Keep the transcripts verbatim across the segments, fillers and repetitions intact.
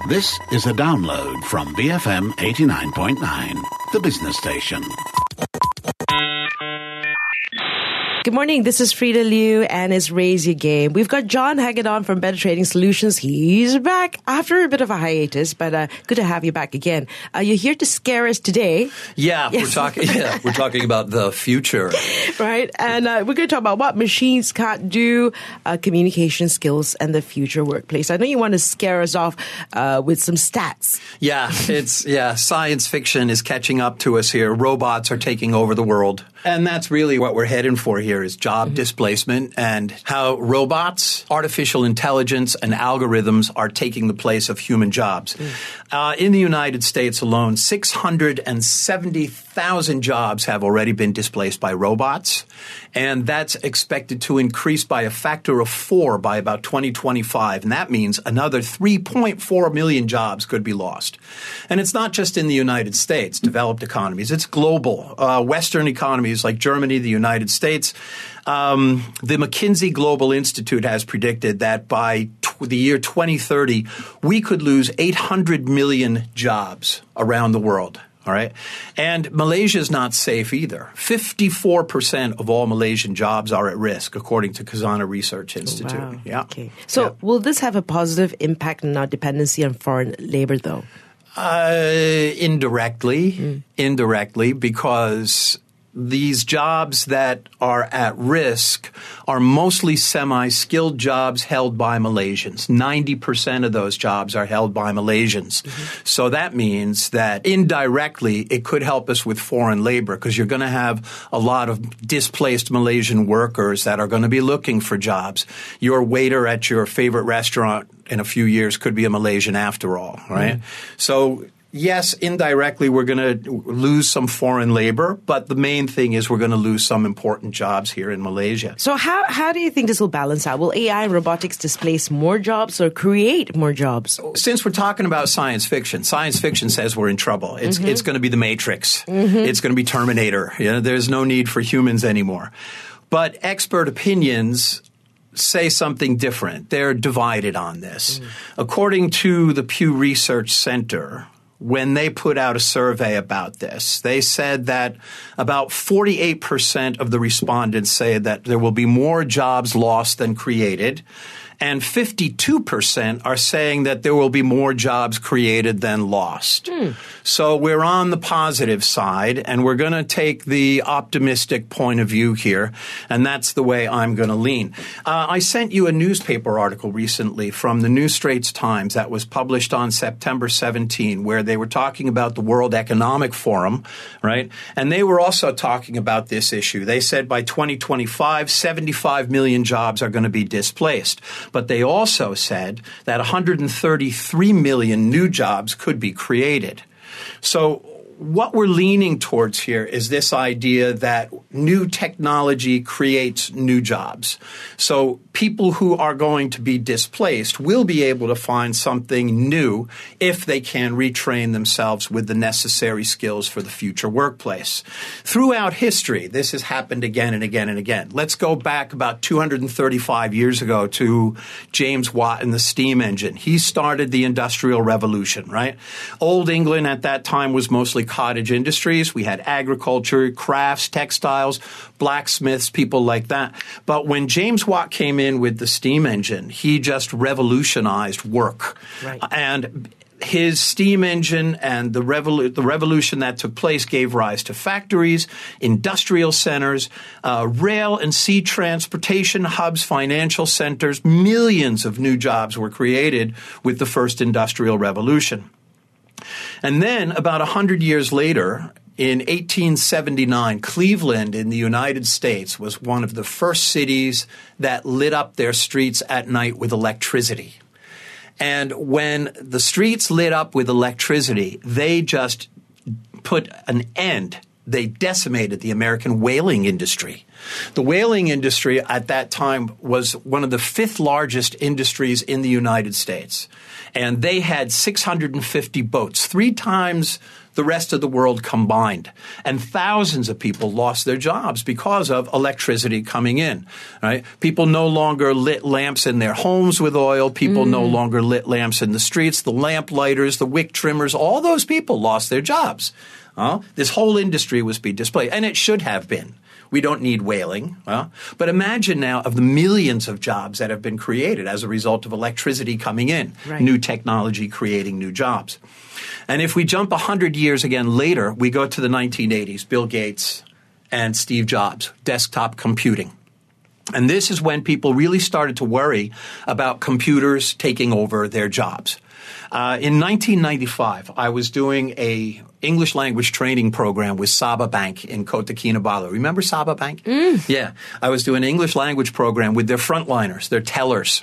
This is a download from B F M eighty-nine point nine, the business station. Good morning. This is Frida Liu and it's Raise Your Game. We've got John Hagedorn from Better Trading Solutions. He's back after a bit of a hiatus, but uh, good to have you back again. Uh, you're here to scare us today. Yeah, we're talking. Yeah, we're talking about the future, right? And uh, we're going to talk about what machines can't do, uh, communication skills, and the future workplace. I know you want to scare us off uh, with some stats. Yeah, it's yeah. Science fiction is catching up to us here. Robots are taking over the world, and that's really what we're heading for here. Is job mm-hmm. displacement and how robots, artificial intelligence, and algorithms are taking the place of human jobs. Mm. Uh, in the United States alone, six hundred seventy thousand jobs have already been displaced by robots, and that's expected to increase by a factor of four by about twenty twenty-five, and that means another three point four million jobs could be lost. And it's not just in the United States, developed economies. It's global. Uh, Western economies like Germany, the United States. Um, the McKinsey Global Institute has predicted that by tw- the year twenty thirty, we could lose eight hundred million jobs around the world. All right. And Malaysia is not safe either. fifty-four percent of all Malaysian jobs are at risk, according to Khazanah Research Institute. Oh, wow. Yeah. Okay. So yeah. Will this have a positive impact on our dependency on foreign labor, though? Uh, indirectly. Mm. Indirectly, because these jobs that are at risk are mostly semi-skilled jobs held by Malaysians. ninety percent of those jobs are held by Malaysians. Mm-hmm. So that means that indirectly it could help us with foreign labor because you're going to have a lot of displaced Malaysian workers that are going to be looking for jobs. Your waiter at your favorite restaurant in a few years could be a Malaysian after all, right? Mm-hmm. So yes, indirectly, we're going to lose some foreign labor, but the main thing is we're going to lose some important jobs here in Malaysia. So how how do you think this will balance out? Will A I and robotics displace more jobs or create more jobs? Since we're talking about science fiction, science fiction says we're in trouble. It's mm-hmm. it's going to be the Matrix. Mm-hmm. It's going to be Terminator. You know, there's no need for humans anymore. But expert opinions say something different. They're divided on this. Mm. According to the Pew Research Center, when they put out a survey about this, they said that about forty-eight percent of the respondents say that there will be more jobs lost than created, and fifty-two percent are saying that there will be more jobs created than lost. Mm. So we're on the positive side, and we're going to take the optimistic point of view here, and that's the way I'm going to lean. Uh, I sent you a newspaper article recently from the New Straits Times that was published on September seventeenth, where they were talking about the World Economic Forum, right? And they were also talking about this issue. They said by twenty twenty-five, seventy-five million jobs are going to be displaced. But they also said that one hundred thirty-three million new jobs could be created. So what we're leaning towards here is this idea that new technology creates new jobs. So people who are going to be displaced will be able to find something new if they can retrain themselves with the necessary skills for the future workplace. Throughout history, this has happened again and again and again. Let's go back about two hundred thirty-five years ago to James Watt and the steam engine. He started the Industrial Revolution, right? Old England at that time was mostly cottage industries. We had agriculture, crafts, textiles, blacksmiths, people like that. But when James Watt came in with the steam engine, he just revolutionized work. Right. And his steam engine and the, revolu- the revolution that took place gave rise to factories, industrial centers, uh, rail and sea transportation hubs, financial centers. Millions of new jobs were created with the first industrial revolution. And then about one hundred years later, in eighteen seventy-nine, Cleveland in the United States was one of the first cities that lit up their streets at night with electricity. And when the streets lit up with electricity, they just put an end. They decimated the American whaling industry. The whaling industry at that time was one of the fifth largest industries in the United States. And they had six hundred fifty boats, three times the rest of the world combined. And thousands of people lost their jobs because of electricity coming in. Right? People no longer lit lamps in their homes with oil. People mm. no longer lit lamps in the streets. The lamp lighters, the wick trimmers, all those people lost their jobs. Uh, this whole industry was being displaced, and it should have been. We don't need whaling. Well, but imagine now of the millions of jobs that have been created as a result of electricity coming in, right. New technology creating new jobs. And if we jump one hundred years again later, we go to the nineteen eighties, Bill Gates and Steve Jobs, desktop computing. And this is when people really started to worry about computers taking over their jobs. Uh, in nineteen ninety-five, I was doing a English language training program with Saba Bank in Kota Kinabalu. Remember Saba Bank? Mm. Yeah. I was doing an English language program with their frontliners, their tellers.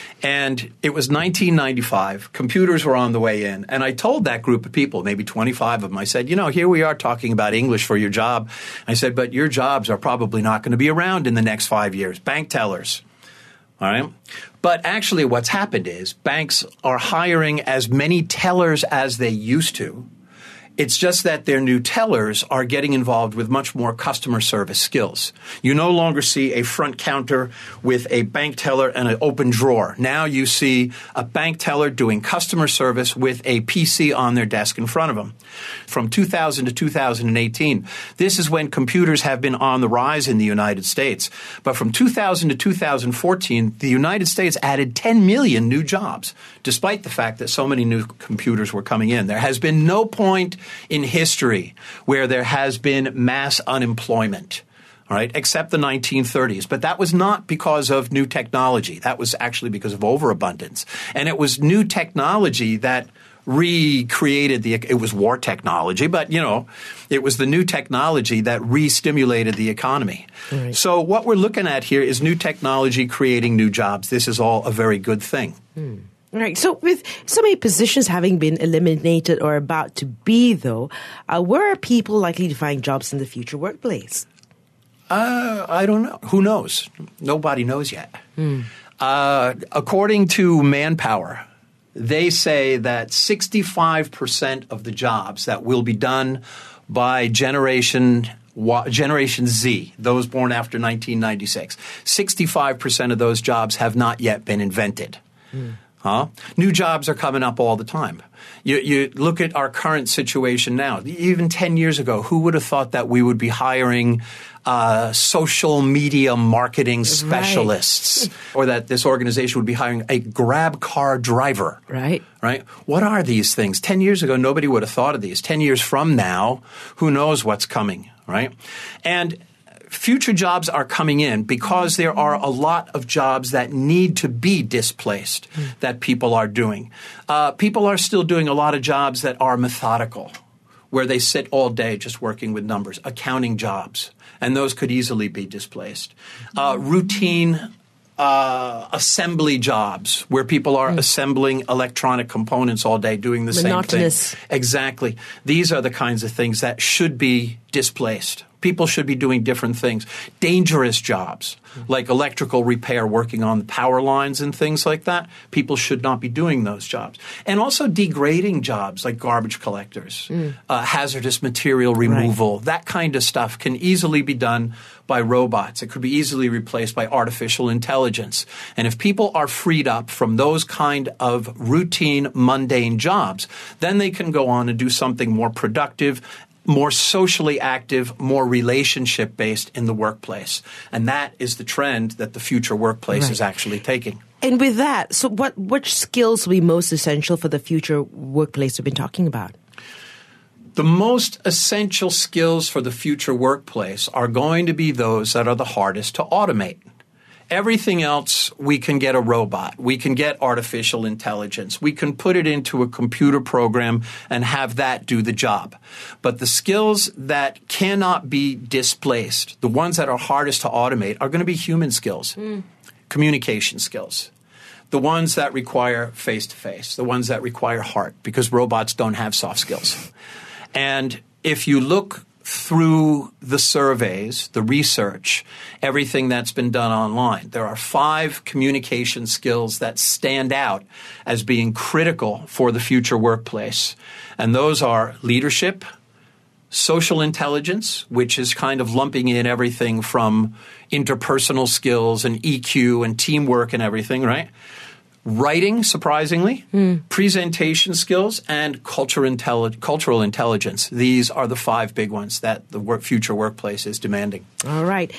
And it was nineteen ninety-five. Computers were on the way in. And I told that group of people, maybe twenty-five of them, I said, you know, here we are talking about English for your job. I said, but your jobs are probably not going to be around in the next five years. Bank tellers. All right. But actually what's happened is banks are hiring as many tellers as they used to. It's just that their new tellers are getting involved with much more customer service skills. You no longer see a front counter with a bank teller and an open drawer. Now you see a bank teller doing customer service with a P C on their desk in front of them. From two thousand to two thousand eighteen, this is when computers have been on the rise in the United States. But from two thousand to two thousand fourteen, the United States added ten million new jobs, despite the fact that so many new computers were coming in. There has been no point in history where there has been mass unemployment, all right, except the nineteen thirties. But that was not because of new technology. That was actually because of overabundance. And it was new technology that recreated the – it was war technology, but, you know, it was the new technology that re-stimulated the economy. Right. So what we're looking at here is new technology creating new jobs. This is all a very good thing. Hmm. All right. So with so many positions having been eliminated or about to be, though, uh, where are people likely to find jobs in the future workplace? Uh, I don't know. Who knows? Nobody knows yet. Hmm. Uh, according to Manpower, they say that sixty-five percent of the jobs that will be done by generation Generation Z, those born after nineteen ninety-six, sixty-five percent of those jobs have not yet been invented. Hmm. Huh? New jobs are coming up all the time. You, you look at our current situation now. Even ten years ago, who would have thought that we would be hiring uh, social media marketing specialists, right. or that this organization would be hiring a grab car driver? Right. Right? What are these things? Ten years ago, nobody would have thought of these. Ten years from now, who knows what's coming, right? And future jobs are coming in because there are a lot of jobs that need to be displaced mm. that people are doing. Uh, people are still doing a lot of jobs that are methodical, where they sit all day just working with numbers, accounting jobs, and those could easily be displaced. Uh, routine Uh, assembly jobs where people are mm. assembling electronic components all day doing the Monotonous. same thing. Exactly. These are the kinds of things that should be displaced. People should be doing different things. Dangerous jobs mm. like electrical repair, working on power lines and things like that. People should not be doing those jobs. And also degrading jobs like garbage collectors, mm. uh, hazardous material removal, right. that kind of stuff can easily be done by robots. It could be easily replaced by artificial intelligence. And if people are freed up from those kind of routine, mundane jobs, then they can go on and do something more productive, more socially active, more relationship-based in the workplace. And that is the trend that the future workplace right. is actually taking. And with that, so what which skills will be most essential for the future workplace we've been talking about? The most essential skills for the future workplace are going to be those that are the hardest to automate. Everything else, we can get a robot. We can get artificial intelligence. We can put it into a computer program and have that do the job. But the skills that cannot be displaced, the ones that are hardest to automate, are going to be human skills, mm. communication skills. The ones that require face-to-face, the ones that require heart, because robots don't have soft skills. And if you look through the surveys, the research, everything that's been done online. There are five communication skills that stand out as being critical for the future workplace. And those are leadership, social intelligence, which is kind of lumping in everything from interpersonal skills and E Q and teamwork and everything, right? Writing, surprisingly, mm. presentation skills, and culture intelli- cultural intelligence. These are the five big ones that the work, future workplace is demanding. All right.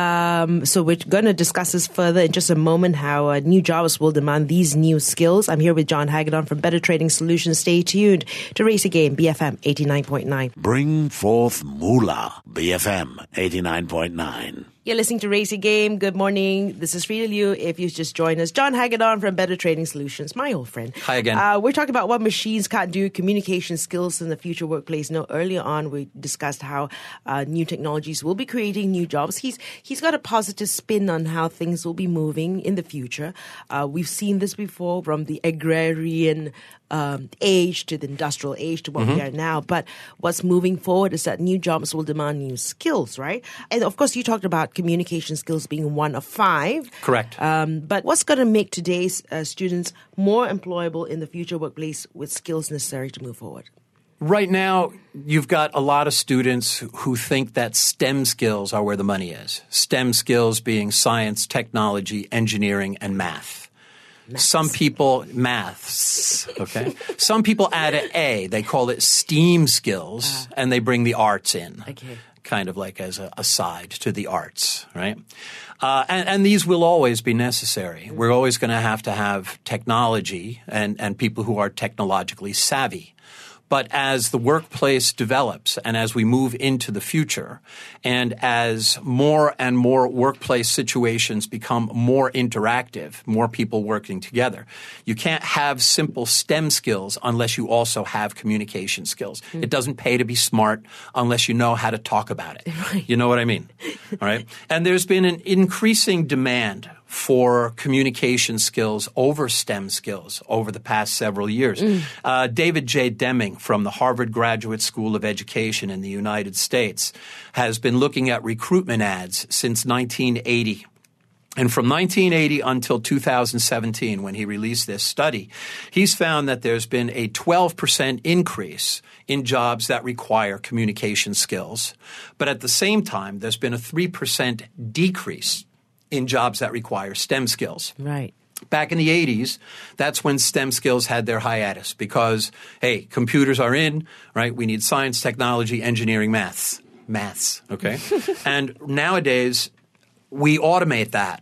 Um, so we're going to discuss this further in just a moment, how uh, new jobs will demand these new skills. I'm here with John Hagedorn from Better Trading Solutions. Stay tuned to Race Again, B F M eighty-nine point nine. Bring forth moolah, B F M eighty-nine point nine. You're listening to Racy Game. Good morning. This is Frida Liu. If you just joined us, John Hagedorn from Better Trading Solutions, my old friend. Hi again. Uh, we're talking about what machines can't do, communication skills in the future workplace. No, earlier on we discussed how uh, new technologies will be creating new jobs. He's he's got a positive spin on how things will be moving in the future. Uh, we've seen this before, from the agrarian Um, age to the industrial age to what mm-hmm. we are now. But what's moving forward is that new jobs will demand new skills, right? And of course, you talked about communication skills being one of five. Correct. Um, but what's going to make today's uh, students more employable in the future workplace with skills necessary to move forward? Right now, you've got a lot of students who think that STEM skills are where the money is. STEM skills being science, technology, engineering, and math. Maths. Some people, maths, okay? Some people add an A. They call it STEAM skills, uh, and they bring the arts in, okay. kind of like as a, a side to the arts, right? Uh, and, and these will always be necessary. Mm-hmm. We're always going to have to have technology and, and people who are technologically savvy. But as the workplace develops and as we move into the future and as more and more workplace situations become more interactive, more people working together, you can't have simple STEM skills unless you also have communication skills. Mm. It doesn't pay to be smart unless you know how to talk about it. Right. You know what I mean? All right? And there's been an increasing demand for communication skills over STEM skills over the past several years. Mm. Uh, David J. Deming from the Harvard Graduate School of Education in the United States has been looking at recruitment ads since nineteen eighty. And from nineteen eighty until two thousand seventeen, when he released this study, he's found that there's been a twelve percent increase in jobs that require communication skills. But at the same time, there's been a three percent decrease in jobs that require STEM skills. Right. Back in the eighties, that's when STEM skills had their hiatus because, hey, computers are in, right? We need science, technology, engineering, maths. Maths, okay? And nowadays, we automate that,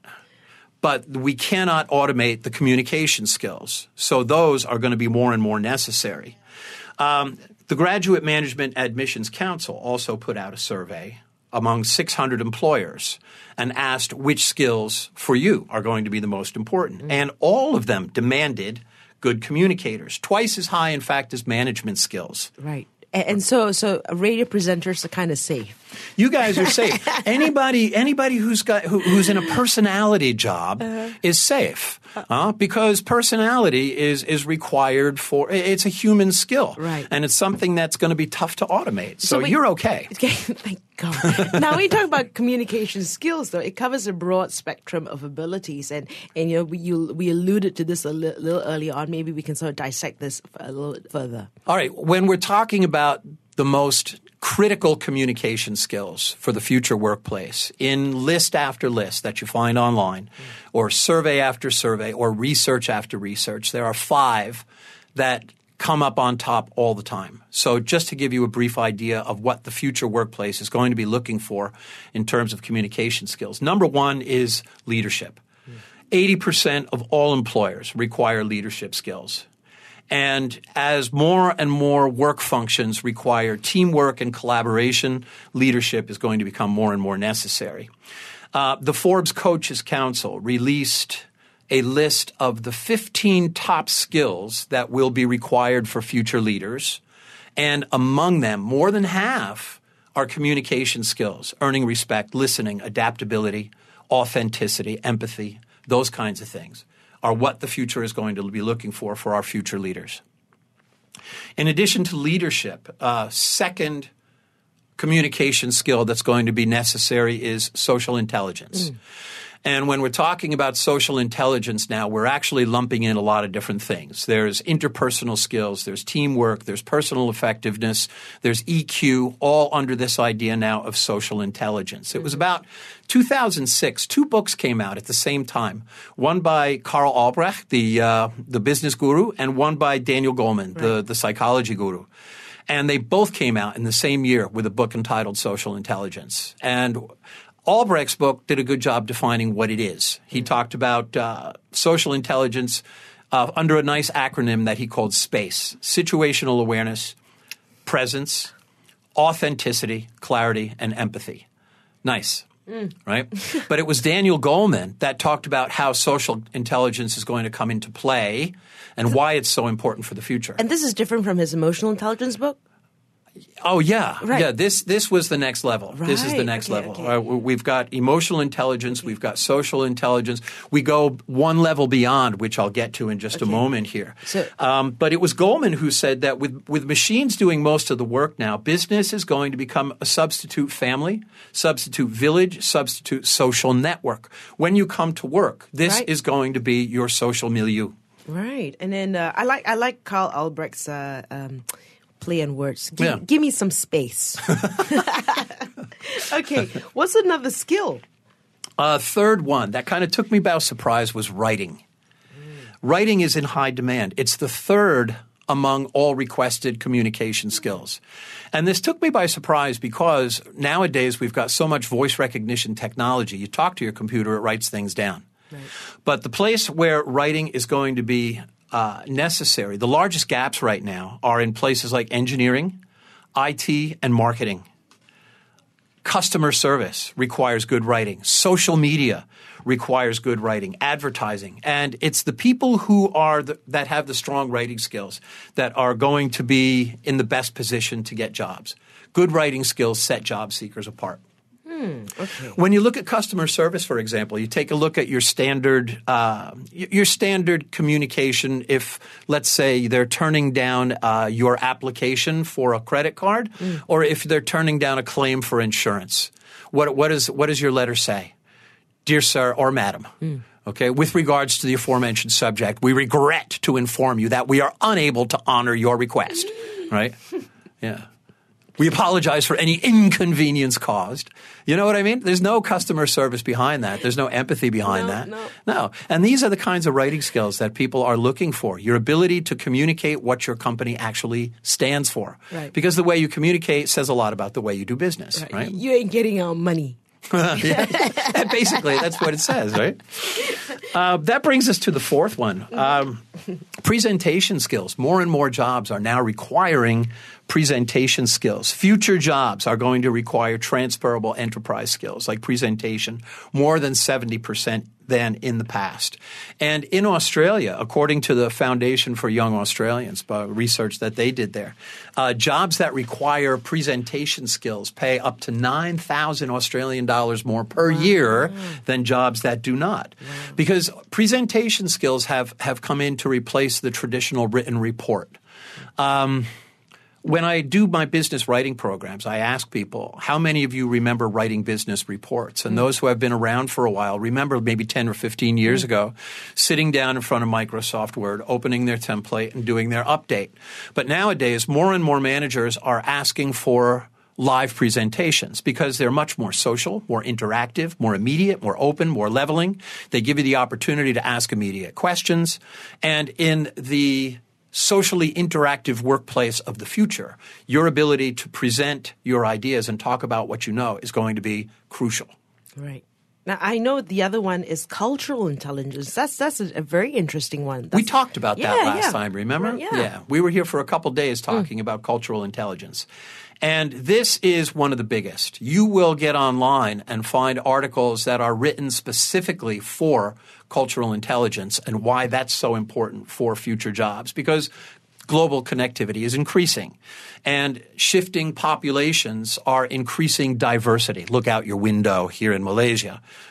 but we cannot automate the communication skills. So those are going to be more and more necessary. Um, the Graduate Management Admissions Council also put out a survey among six hundred employers and asked which skills for you are going to be the most important. Mm-hmm. And all of them demanded good communicators, twice as high, in fact, as management skills. Right. And so, so radio presenters are kind of safe. You guys are safe. anybody, anybody who's got who, who's in a personality job uh-huh. is safe, uh, because personality is is required for. It's a human skill, right? And it's something that's going to be tough to automate. So, so we, you're okay. okay. Thank God. Now, when you talk about communication skills, though, it covers a broad spectrum of abilities, and and you know we you, we alluded to this a li- little earlier on. Maybe we can sort of dissect this a little bit further. All right. When we're talking about the most critical communication skills for the future workplace, in list after list that you find online, mm. or survey after survey, or research after research, there are five that come up on top all the time. So just to give you a brief idea of what the future workplace is going to be looking for in terms of communication skills. Number one is leadership. Mm. eighty percent of all employers require leadership skills. And as more and more work functions require teamwork and collaboration, leadership is going to become more and more necessary. Uh, the Forbes Coaches Council released a list of the fifteen top skills that will be required for future leaders. And among them, more than half are communication skills, earning respect, listening, adaptability, authenticity, empathy, those kinds of things are what the future is going to be looking for for our future leaders. In addition to leadership, uh, second communication skill that's going to be necessary is social intelligence. Mm. And when we're talking about social intelligence now, we're actually lumping in a lot of different things. There's interpersonal skills, there's teamwork, there's personal effectiveness, there's E Q, all under this idea now of social intelligence. It was about two thousand six, two books came out at the same time, one by Carl Albrecht, the uh, the business guru, and one by Daniel Goleman, right. the, the psychology guru. And they both came out in the same year with a book entitled Social Intelligence. And Albrecht's book did a good job defining what it is. He mm-hmm. talked about uh, social intelligence uh, under a nice acronym that he called SPACE: situational awareness, presence, authenticity, clarity, and empathy. Nice, mm. right? But it was Daniel Goleman that talked about how social intelligence is going to come into play and why it's so important for the future. And this is different from his emotional intelligence book? Oh, yeah. Right. Yeah, this this was the next level. Right. This is the next okay, level. Okay. Uh, we've got emotional intelligence. Okay. We've got social intelligence. We go one level beyond, which I'll get to in just okay. a moment here. So, um, but it was Goleman who said that with, with machines doing most of the work now, business is going to become a substitute family, substitute village, substitute social network. When you come to work, this right. is going to be your social milieu. Right. And then uh, I like I like Carl Albrecht's uh, um, play on words. Give, yeah. give me some space. Okay. What's another skill? Uh, third one that kind of took me by surprise was writing. Mm. Writing is in high demand. It's the third among all requested communication skills. And this took me by surprise because nowadays we've got so much voice recognition technology. You talk to your computer, it writes things down. Right. But the place where writing is going to be uh, necessary, the largest gaps right now are in places like engineering, I T, and marketing. Customer service requires good writing. Social media requires good writing. Advertising. And it's the people who are the, that have the strong writing skills that are going to be in the best position to get jobs. Good writing skills set job seekers apart. Hmm, okay. When you look at customer service, for example, you take a look at your standard uh, your standard communication. If, let's say, they're turning down uh, your application for a credit card, mm. or if they're turning down a claim for insurance, what what is what does your letter say? Dear sir or madam, mm. okay, with regards to the aforementioned subject, we regret to inform you that we are unable to honor your request. Right? Yeah. We apologize for any inconvenience caused. You know what I mean? There's no customer service behind that. There's no empathy behind no, that. No. No. And these are the kinds of writing skills that people are looking for. Your ability to communicate what your company actually stands for. Right. Because the way you communicate says a lot about the way you do business, right? right? You ain't getting our money. Yeah, basically, that's what it says, right? Uh, that brings us to the fourth one. Um, presentation skills. More and more jobs are now requiring presentation skills. Future jobs are going to require transferable enterprise skills like presentation, more than seventy percent than in the past. And in Australia, according to the Foundation for Young Australians, uh, research that they did there, uh, jobs that require presentation skills pay up to nine thousand Australian dollars more per wow. year than jobs that do not. Wow. Because presentation skills have, have come in to replace the traditional written report. Um, When I do my business writing programs, I ask people, how many of you remember writing business reports? And mm. those who have been around for a while remember maybe ten or fifteen years mm. ago sitting down in front of Microsoft Word, opening their template and doing their update. But nowadays, more and more managers are asking for live presentations because they're much more social, more interactive, more immediate, more open, more leveling. They give you the opportunity to ask immediate questions. And in the socially interactive workplace of the future, your ability to present your ideas and talk about what you know is going to be crucial. Right. Now, I know the other one is cultural intelligence. That's that's a, a very interesting one. That's, we talked about yeah, that last yeah. time, remember? Well, yeah. yeah. We were here for a couple days talking mm. about cultural intelligence. And this is one of the biggest. You will get online and find articles that are written specifically for cultural intelligence and why that's so important for future jobs. Because global connectivity is increasing and shifting populations are increasing diversity. Look out your window here in Malaysia.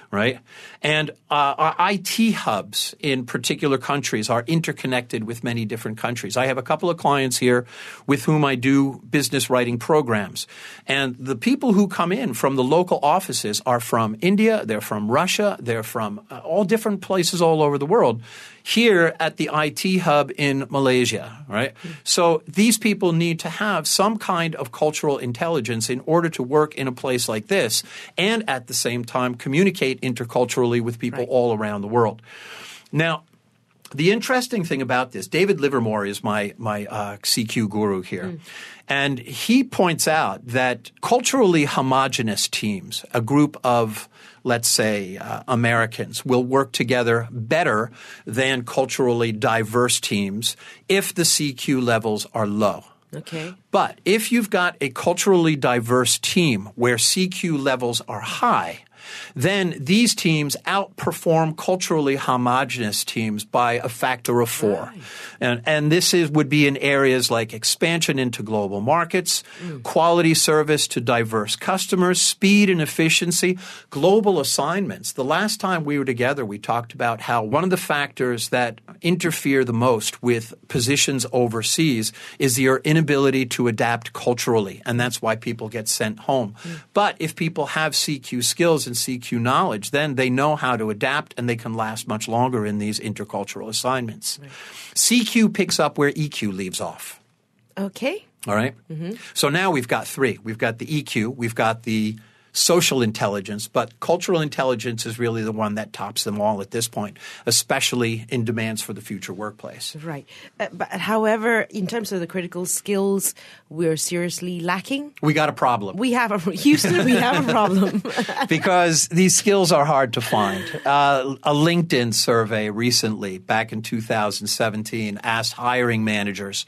right? And uh, our I T hubs in particular countries are interconnected with many different countries. I have a couple of clients here with whom I do business writing programs. And the people who come in from the local offices are from India, they're from Russia, they're from uh, all different places all over the world, here at the I T hub in Malaysia, right? Mm-hmm. So these people need to have some kind of cultural intelligence in order to work in a place like this and at the same time communicate interculturally with people right. all around the world. Now, the interesting thing about this, David Livermore is my my uh, C Q guru here, mm. and he points out that culturally homogenous teams, a group of, let's say, uh, Americans, will work together better than culturally diverse teams if the C Q levels are low. Okay. But if you've got a culturally diverse team where C Q levels are high, then these teams outperform culturally homogenous teams by a factor of four. Right. And, and this is, would be in areas like expansion into global markets, mm. quality service to diverse customers, speed and efficiency, global assignments. The last time we were together, we talked about how one of the factors that interfere the most with positions overseas is your inability to adapt culturally, and that's why people get sent home. Mm. But if people have C Q skills and C Q knowledge, then they know how to adapt and they can last much longer in these intercultural assignments. Right. C Q picks up where E Q leaves off. Okay. All right? Mm-hmm. So now we've got three. We've got the E Q, we've got the social intelligence, but cultural intelligence is really the one that tops them all at this point, especially in demands for the future workplace. Right. Uh, but however, in terms of the critical skills, we're seriously lacking. We got a problem. We have a Houston, we have a problem. Because these skills are hard to find. Uh, a LinkedIn survey recently, back in two thousand seventeen, asked hiring managers,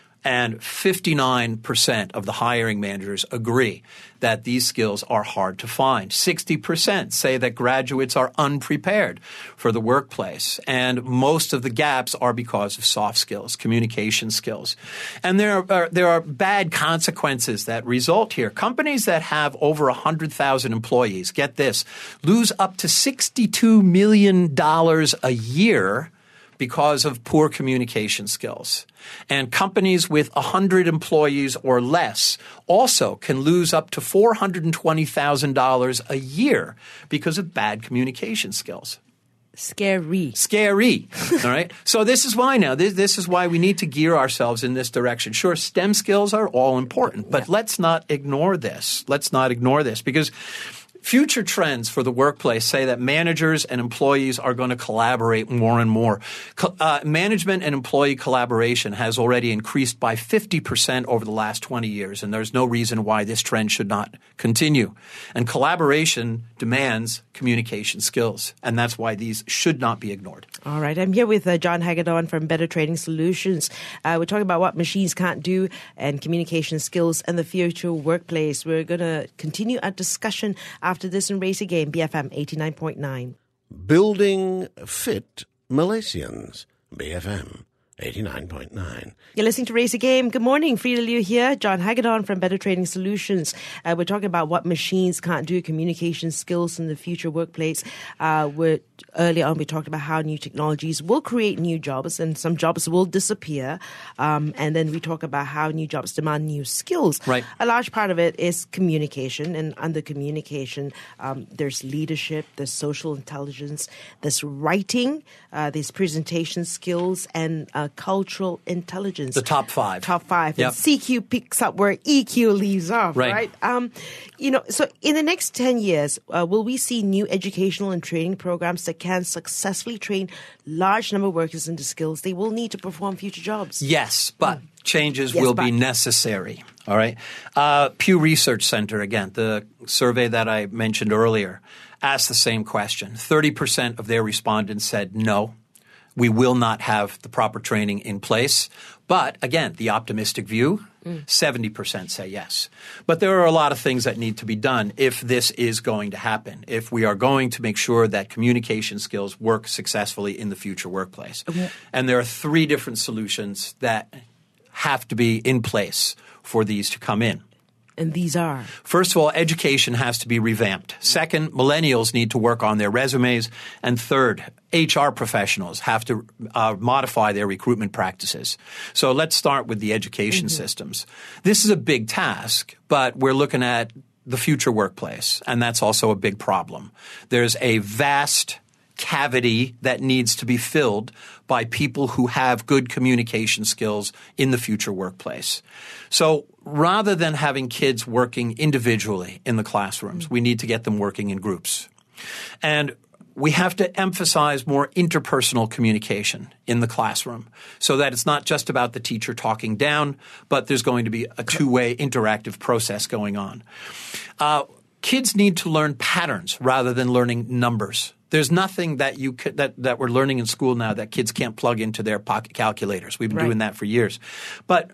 and fifty-nine percent of the hiring managers agree that these skills are hard to find. sixty percent say that graduates are unprepared for the workplace. And most of the gaps are because of soft skills, communication skills. And there are, there are bad consequences that result here. Companies that have over one hundred thousand employees, get this, lose up to sixty-two million dollars a year because of poor communication skills. And companies with one hundred employees or less also can lose up to four hundred twenty thousand dollars a year because of bad communication skills. Scary. Scary. All right. So this is why now, this, this is why we need to gear ourselves in this direction. Sure, STEM skills are all important, but yeah. let's not ignore this. Let's not ignore this because future trends for the workplace say that managers and employees are going to collaborate more and more. Co- uh, management and employee collaboration has already increased by fifty percent over the last twenty years, and there's no reason why this trend should not continue. And collaboration demands communication skills, and that's why these should not be ignored. All right. I'm here with uh, John Hagedorn from Better Trading Solutions. Uh, we're talking about what machines can't do and communication skills and the future workplace. We're going to continue our discussion after this and Raise Again, B F M eighty-nine point nine. Building Fit Malaysians, B F M eighty-nine point nine. You're listening to Raise Again. Good morning. Frida Liu here. John Hagedorn from Better Trading Solutions. Uh, we're talking about what machines can't do, communication skills in the future workplace. Uh, we're, earlier on, we talked about how new technologies will create new jobs and some jobs will disappear. Um, and then we talk about how new jobs demand new skills. Right. A large part of it is communication. And under communication, um, there's leadership, there's social intelligence, there's writing, uh, there's presentation skills, and uh, cultural intelligence. The top five. Top five. Yep. And C Q picks up where E Q leaves off, right? right? Um, you know, so in the next ten years, uh, will we see new educational and training programs that can successfully train large number of workers into skills they will need to perform future jobs? Yes, but mm. changes yes, will but. be necessary. All right. Uh, Pew Research Center, again, the survey that I mentioned earlier, asked the same question. thirty percent of their respondents said no. We will not have the proper training in place. But again, the optimistic view, mm. seventy percent say yes. But there are a lot of things that need to be done if this is going to happen, if we are going to make sure that communication skills work successfully in the future workplace. Okay. And there are three different solutions that have to be in place for these to come in. And these are? First of all, education has to be revamped. Second, millennials need to work on their resumes. And third, H R professionals have to uh, modify their recruitment practices. So let's start with the education mm-hmm. systems. This is a big task, but we're looking at the future workplace, and that's also a big problem. There's a vast cavity that needs to be filled by people who have good communication skills in the future workplace. So rather than having kids working individually in the classrooms, we need to get them working in groups. And we have to emphasize more interpersonal communication in the classroom so that it's not just about the teacher talking down, but there's going to be a two-way interactive process going on. Uh, kids need to learn patterns rather than learning numbers. There's nothing that you could, that that we're learning in school now that kids can't plug into their pocket calculators. We've been right. doing that for years. But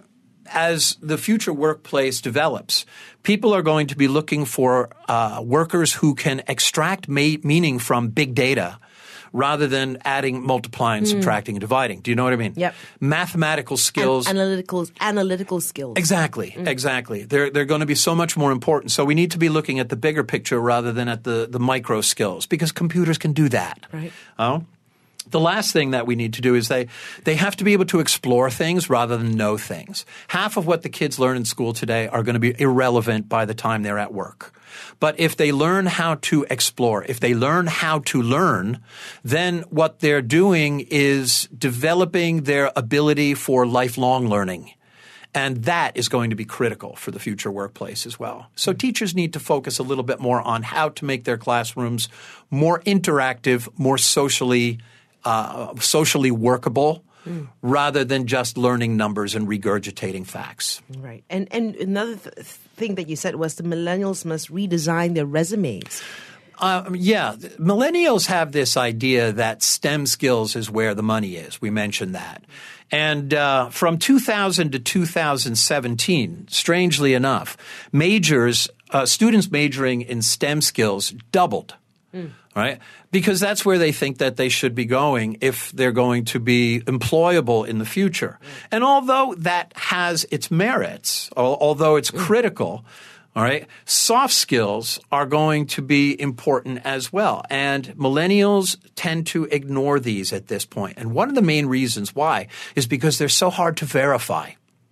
as the future workplace develops, people are going to be looking for uh, workers who can extract ma- meaning from big data rather than adding, multiplying, mm. subtracting, and dividing. Do you know what I mean? Yep. Mathematical skills. An- analytical analytical skills. Exactly. Mm. Exactly. They're they're going to be so much more important. So we need to be looking at the bigger picture rather than at the, the micro skills because computers can do that. Right. Oh. The last thing that we need to do is they, they have to be able to explore things rather than know things. Half of what the kids learn in school today are going to be irrelevant by the time they're at work. But if they learn how to explore, if they learn how to learn, then what they're doing is developing their ability for lifelong learning. And that is going to be critical for the future workplace as well. So teachers need to focus a little bit more on how to make their classrooms more interactive, more socially Uh, socially workable mm. rather than just learning numbers and regurgitating facts. Right. And and another th- thing that you said was the millennials must redesign their resumes. Um, yeah. Millennials have this idea that STEM skills is where the money is. We mentioned that. And uh, from two thousand to two thousand seventeen, strangely enough, majors, uh, students majoring in STEM skills doubled. Mm. Right? Because that's where they think that they should be going if they're going to be employable in the future. Mm. And although that has its merits, although it's mm. critical, all right, soft skills are going to be important as well. And millennials tend to ignore these at this point. And one of the main reasons why is because they're so hard to verify.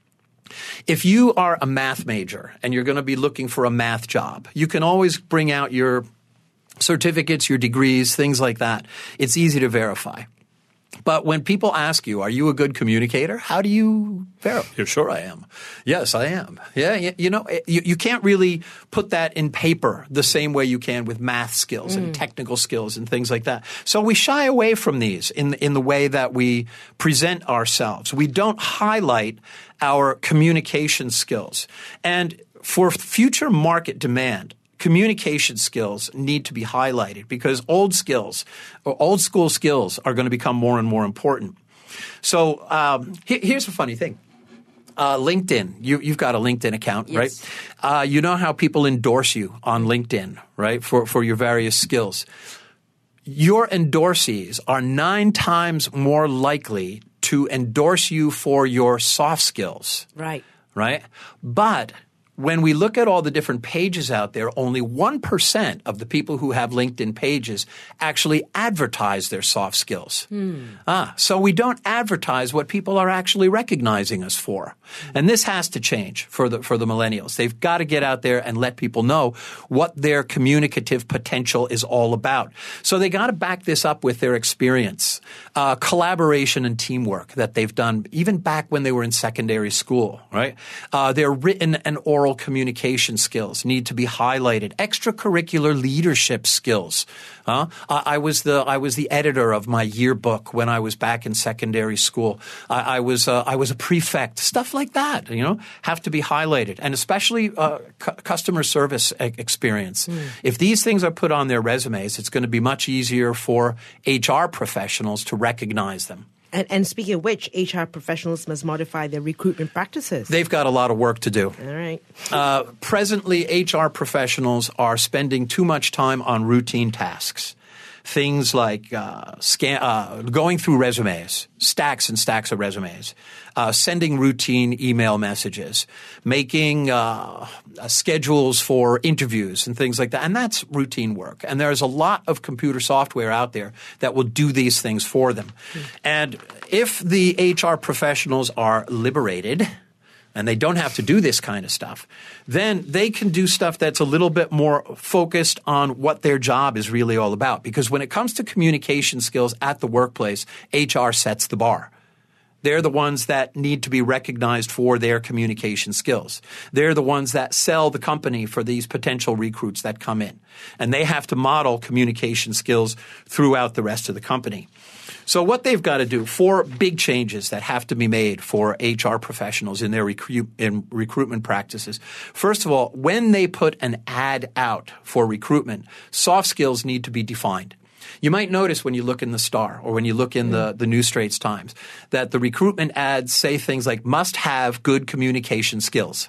If you are a math major and you're going to be looking for a math job, you can always bring out your certificates, your degrees, things like that. It's easy to verify. But when people ask you, are you a good communicator? How do you verify? You're sure I am. Yes, I am. Yeah, you know, you, you can't really put that in paper the same way you can with math skills mm. and technical skills and things like that. So we shy away from these in, in the way that we present ourselves. We don't highlight our communication skills. And for future market demand, communication skills need to be highlighted because old skills or old school skills are going to become more and more important. So um, he, here's a funny thing. Uh, LinkedIn, you, you've got a LinkedIn account, yes. right? Uh, you know how people endorse you on LinkedIn, right, for, for your various skills. Your endorsees are nine times more likely to endorse you for your soft skills. Right. Right? But when we look at all the different pages out there, only one percent of the people who have LinkedIn pages actually advertise their soft skills. Hmm. Ah, so we don't advertise what people are actually recognizing us for. Hmm. And this has to change for the for the millennials. They've got to get out there and let people know what their communicative potential is all about. So they got to back this up with their experience, uh, collaboration and teamwork that they've done even back when they were in secondary school, right? Uh, their written and oral communication skills need to be highlighted. Extracurricular leadership skills. Uh, I, I was the I was the editor of my yearbook when I was back in secondary school. I, I was uh, I was a prefect. Stuff like that, you know, have to be highlighted, and especially uh, cu- customer service e- experience. Mm. If these things are put on their resumes, it's going to be much easier for H R professionals to recognize them. And, and speaking of which, H R professionals must modify their recruitment practices. They've got a lot of work to do. All right. Uh, presently, H R professionals are spending too much time on routine tasks. Things like uh, scan, uh, going through resumes, stacks and stacks of resumes, uh, sending routine email messages, making uh, uh, schedules for interviews and things like that. And that's routine work. And there's a lot of computer software out there that will do these things for them. Mm. And if the H R professionals are liberated – and they don't have to do this kind of stuff, then they can do stuff that's a little bit more focused on what their job is really all about. Because when it comes to communication skills at the workplace, H R sets the bar. They're the ones that need to be recognized for their communication skills. They're the ones that sell the company for these potential recruits that come in. And they have to model communication skills throughout the rest of the company. So what they've got to do, four big changes that have to be made for H R professionals in their recruit, in recruitment practices. First of all, when they put an ad out for recruitment, soft skills need to be defined. You might notice when you look in the Star or when you look in the, the New Straits Times that the recruitment ads say things like must have good communication skills.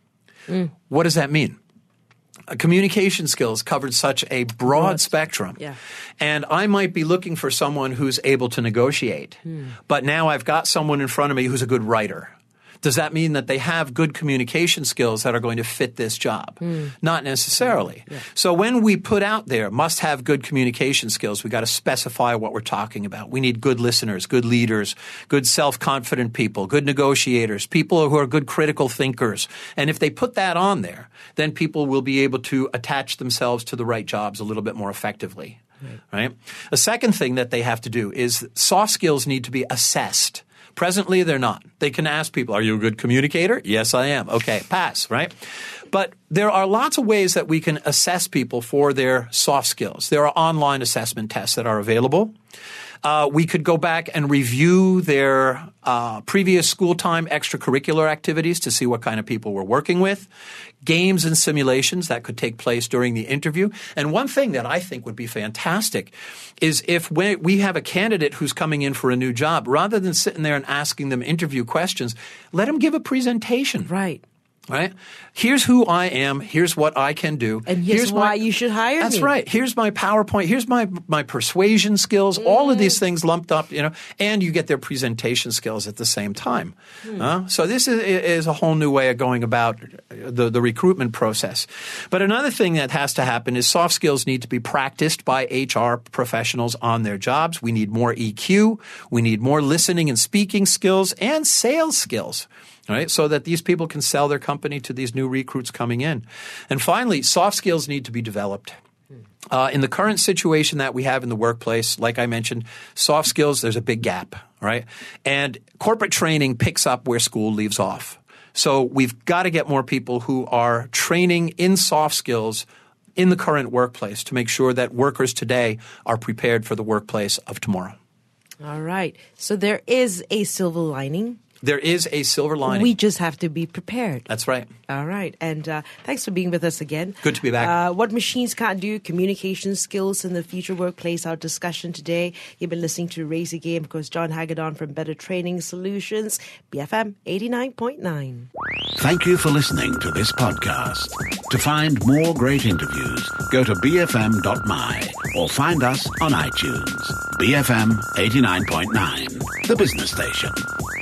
Mm. What does that mean? Communication skills covered such a broad, broad. spectrum. Yeah. And I might be looking for someone who's able to negotiate. Hmm. But now I've got someone in front of me who's a good writer. Does that mean that they have good communication skills that are going to fit this job? Mm. Not necessarily. Yeah. So when we put out there must have good communication skills, we got to specify what we're talking about. We need good listeners, good leaders, good self-confident people, good negotiators, people who are good critical thinkers. And if they put that on there, then people will be able to attach themselves to the right jobs a little bit more effectively. Right. Right? A second thing that they have to do is soft skills need to be assessed. Presently, they're not. They can ask people, are you a good communicator? Yes, I am. Okay, pass, right? But there are lots of ways that we can assess people for their soft skills. There are online assessment tests that are available. Uh, we could go back and review their uh, previous school time extracurricular activities to see what kind of people we're working with. Games and simulations that could take place during the interview. And one thing that I think would be fantastic is if we, we have a candidate who's coming in for a new job, rather than sitting there and asking them interview questions, let them give a presentation. Right. Right? Here's who I am. Here's what I can do. And here's, here's why my, you should hire that's me. That's right. Here's my PowerPoint. Here's my my persuasion skills. Mm. All of these things lumped up, you know, and you get their presentation skills at the same time. Mm. Uh, so this is, is a whole new way of going about the, the recruitment process. But another thing that has to happen is soft skills need to be practiced by H R professionals on their jobs. We need more E Q. We need more listening and speaking skills and sales skills. Right, so that these people can sell their company to these new recruits coming in. And finally, soft skills need to be developed. Uh, in the current situation that we have in the workplace, like I mentioned, soft skills, there's a big gap, right? And corporate training picks up where school leaves off. So we've got to get more people who are training in soft skills in the current workplace to make sure that workers today are prepared for the workplace of tomorrow. All right. So there is a silver lining. There is a silver lining. We just have to be prepared. That's right. All right. And uh, thanks for being with us again. Good to be back. Uh, what machines can't do, communication skills in the future workplace, our discussion today. You've been listening to Raise the Game, of course, John Hagedorn from Better Training Solutions, B F M eighty-nine point nine. Thank you for listening to this podcast. To find more great interviews, go to b f m dot m y or find us on iTunes. B F M eighty-nine point nine, the business station.